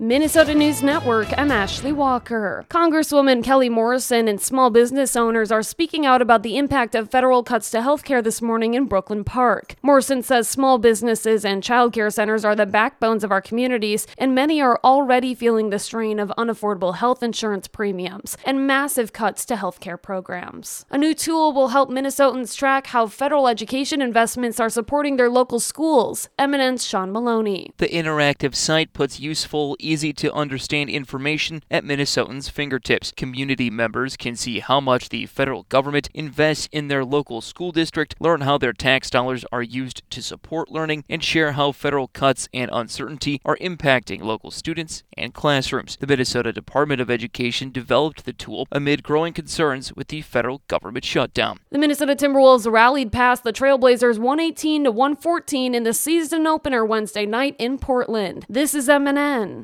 Minnesota News Network, I'm Ashley Walker. Congresswoman Kelly Morrison and small business owners are speaking out about the impact of federal cuts to healthcare this morning in Brooklyn Park. Morrison says small businesses and childcare centers are the backbones of our communities, and many are already feeling the strain of unaffordable health insurance premiums and massive cuts to healthcare programs. A new tool will help Minnesotans track how federal education investments are supporting their local schools. Eminence Sean Maloney. The interactive site puts useful, easy-to-understand information at Minnesotans' fingertips. Community members can see how much the federal government invests in their local school district, learn how their tax dollars are used to support learning, and share how federal cuts and uncertainty are impacting local students and classrooms. The Minnesota Department of Education developed the tool amid growing concerns with the federal government shutdown. The Minnesota Timberwolves rallied past the Trailblazers 118-114 in the season opener Wednesday night in Portland. This is MNN.